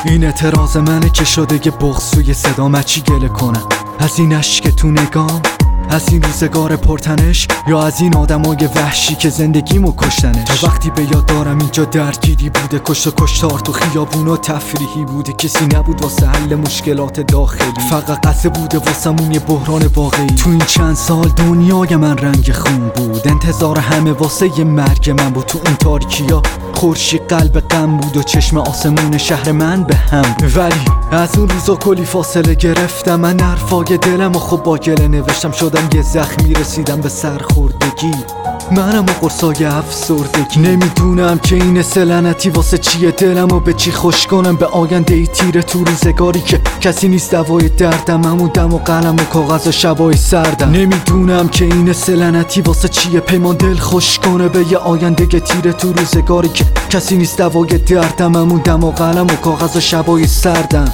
این اعتراض منه که شده یه بغض توی صدام. چی گله کنم؟ از این عشق تو نگام؟ از این روزگار پرتنش؟ یا از این آدمای وحشی که زندگیمو کشتنش؟ تا وقتی به یاد دارم اینجا درگیری بوده، کشت و کشتار تو خیابون و تفریحی بوده. کسی نبود واسه حل مشکلات داخلی، فقط قصه بوده واسمون یه بحران واقعی. تو این چند سال دنیای من رنگ خون بود، انتظار همه واسه یه مرگ من بود. تو این تاریکیا خورشید قلب غم بود و چشم آسمون شهر من به هم بود. ولی از اون روزا کلی فاصله گرفتم، من حرفای دلم و خب با گله نوشتم. شدم یه زخمی، رسیدم به سرخوردگی، منم و قرصای افسردگی. نمیدونم که این لعنتی واسه چیه، دلمو به چی خوش کنم؟ به آینده ای تیره تو روزگاری که کسی نیست دوای دردم. همون دم و قلم و کاغذ و شبای سردم. نمیدونم که این لعنتی واسه چیه، پیمان دل خوش کنه به یه آینده تیره تو روزگاری که کسی نیست دوای دردم. همون دم و قلم و کاغذ و شبای سردم.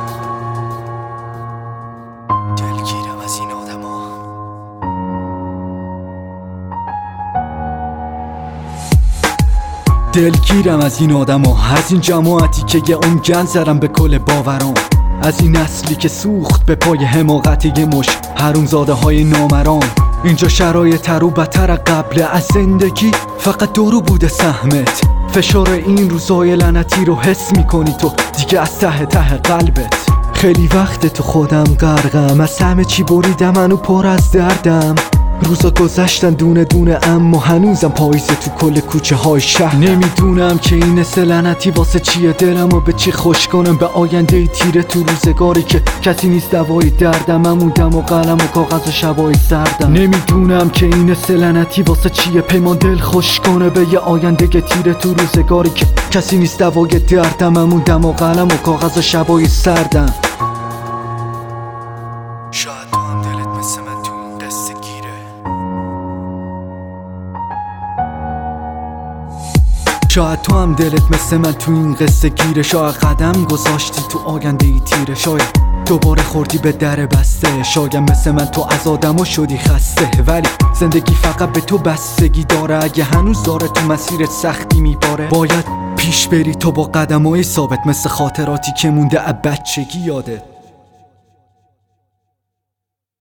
دلگیرم از این آدما، از این جماعتی که یه اون گند زدم به کل باورام، از این نسلی که سوخت به پای حماقت یه مش حرومزاده های نامران. اینجا شرایط تر و بدتر قبل از زندگی، فقط دورو بوده سهمت. فشار این روزای لعنتی رو حس میکنی تو دیگه از ته قلبت. خیلی وقت تو خودم غرقم، از همه چی بریدم، منو پر از دردم. روزا گذشتن دونه دونه اما هنوزم پاییزه تو کل کوچه های شهر. نمیدونم که این لعنتی واسه چیه، دلمو به چی خوش کنم؟ به آینده تیره تو روزگاری که کسی نیست دوای دردم. همون دم و قلم و کاغذ و شبای سردم. نمیدونم که این لعنتی واسه چیه، پیمان دل خوش کنه به یه آینده تیره تو روزگاری که کسی نیست دوای دردم. همون دم و قلم و کاغذ و شبای سردم. شاید تو هم دلت مثل من تو این قصه گیره، شاید تو هم دلت مثل من تو این قصه گیره. شاید قدم گذاشتی تو آینده ای تیره، شاید دوباره خوردی به در بسته. شاید مثل من تو از آدمو شدی خسته، ولی زندگی فقط به تو بستگی داره. اگه هنوز داره تو مسیرت سختی میباره، باید پیش بری تو با قدمای ثابت، مثل خاطراتی که مونده از بچگی یادت.